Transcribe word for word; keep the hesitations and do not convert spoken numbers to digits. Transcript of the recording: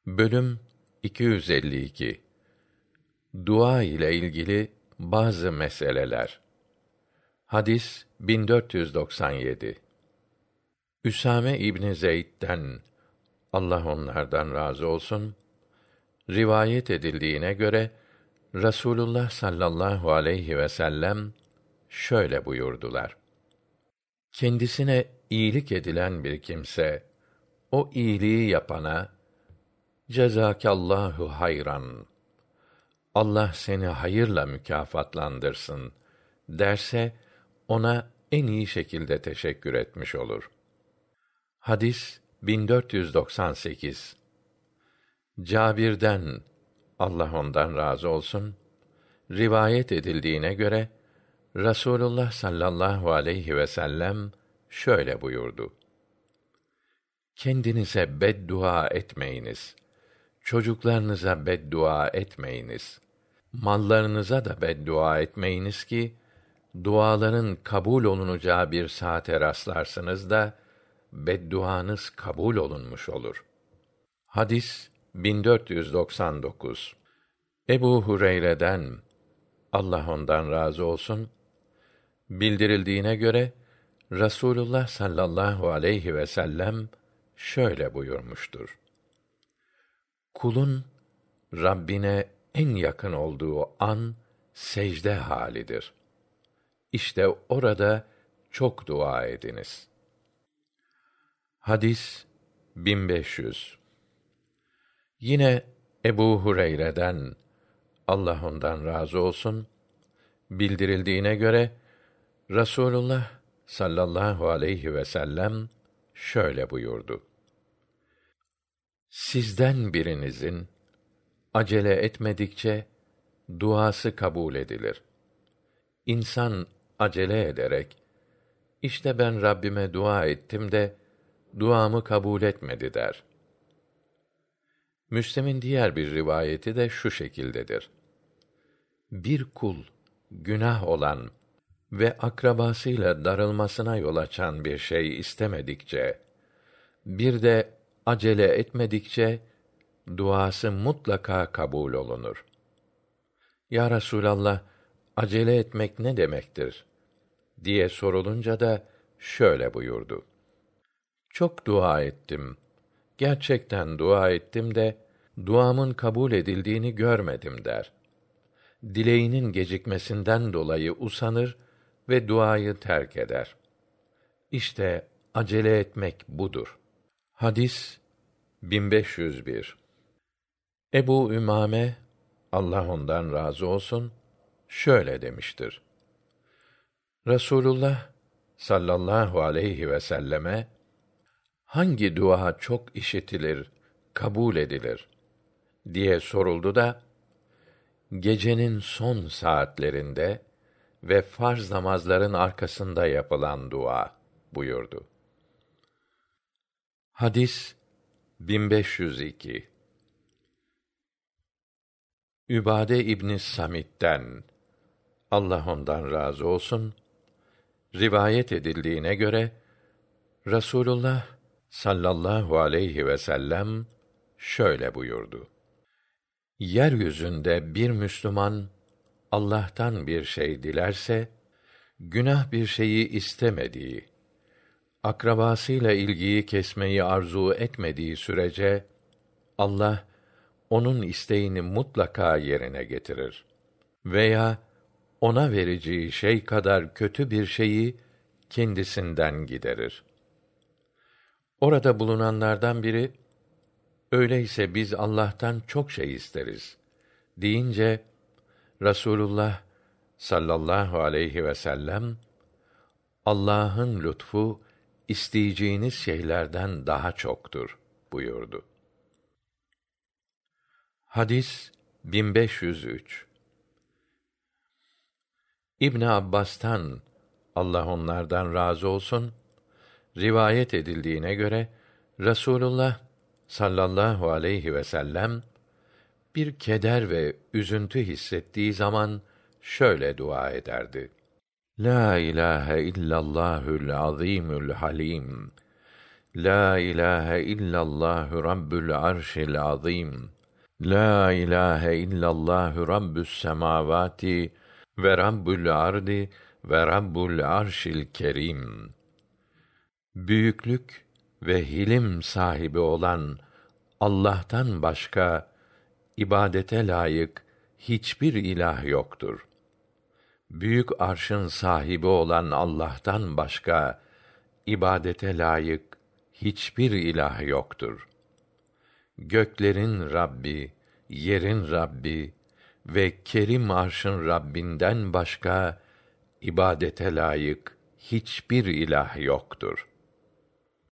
Bölüm iki yüz elli iki. Dua ile ilgili bazı meseleler. Hadis bin dört yüz doksan yedi. Üsame İbni Zeyd'den, Allah onlardan razı olsun, rivayet edildiğine göre Rasulullah sallallahu aleyhi ve sellem şöyle buyurdular: Kendisine iyilik edilen bir kimse o iyiliği yapana "Cezâkallâhu hayran, Allah seni hayırla mükafatlandırsın" derse, ona en iyi şekilde teşekkür etmiş olur. Hadis bin dört yüz doksan sekiz. Cabir'den, Allah ondan razı olsun, rivayet edildiğine göre Rasulullah sallallahu aleyhi ve sellem şöyle buyurdu: Kendinize beddua etmeyiniz. Çocuklarınıza beddua etmeyiniz. Mallarınıza da beddua etmeyiniz ki, duaların kabul olunacağı bir saate rastlarsınız da, bedduanız kabul olunmuş olur. Hadis bin dört yüz doksan dokuz. Ebu Hureyre'den, Allah ondan razı olsun, bildirildiğine göre, Rasulullah sallallahu aleyhi ve sellem şöyle buyurmuştur: Kulun Rabbine en yakın olduğu an secde halidir. İşte orada çok dua ediniz. Hadis bin beş yüz. Yine Ebu Hureyre'den, Allah ondan razı olsun, bildirildiğine göre Rasulullah sallallahu aleyhi ve sellem şöyle buyurdu: Sizden birinizin acele etmedikçe duası kabul edilir. İnsan acele ederek, işte ben Rabbime dua ettim de duamı kabul etmedi der. Müslim'in diğer bir rivayeti de şu şekildedir: Bir kul günah olan ve akrabasıyla darılmasına yol açan bir şey istemedikçe, bir de acele etmedikçe duası mutlaka kabul olunur. Ya Resûlallah, acele etmek ne demektir diye sorulunca da şöyle buyurdu: Çok dua ettim. Gerçekten dua ettim de duamın kabul edildiğini görmedim der. Dileğinin gecikmesinden dolayı usanır ve duayı terk eder. İşte acele etmek budur. Hadis bin beş yüz bir. Ebu Ümame, Allah ondan razı olsun, şöyle demiştir: Rasulullah sallallahu aleyhi ve selleme, hangi dua çok işitilir, kabul edilir diye soruldu da, gecenin son saatlerinde ve farz namazların arkasında yapılan dua buyurdu. Hadis bin beş yüz iki. Übade İbn Samit'ten, Allah ondan razı olsun, rivayet edildiğine göre Rasulullah sallallahu aleyhi ve sellem şöyle buyurdu: Yeryüzünde bir Müslüman Allah'tan bir şey dilerse, günah bir şeyi istemediği, akrabasıyla ilgiyi kesmeyi arzu etmediği sürece, Allah onun isteğini mutlaka yerine getirir. Veya ona vereceği şey kadar kötü bir şeyi kendisinden giderir. Orada bulunanlardan biri, öyleyse biz Allah'tan çok şey isteriz deyince, Rasulullah sallallahu aleyhi ve sellem, Allah'ın lütfu isteyeceğiniz şeylerden daha çoktur buyurdu. Hadis bin beş yüz üç. İbn Abbas'tan, Allah onlardan razı olsun, rivayet edildiğine göre Rasulullah sallallahu aleyhi ve sellem bir keder ve üzüntü hissettiği zaman şöyle dua ederdi: La ilahe illallahül azîmül halîm. La ilahe illallahu Rabbül arşil azim. La ilahe illallahu Rabbü's semavati ve Rabbül ardi ve Rabbul arşil kerim. Büyüklük ve hilim sahibi olan Allah'tan başka ibadete layık hiçbir ilah yoktur. Büyük arşın sahibi olan Allah'tan başka ibadete layık hiçbir ilah yoktur. Göklerin Rabbi, yerin Rabbi ve kerim arşın Rabbinden başka ibadete layık hiçbir ilah yoktur.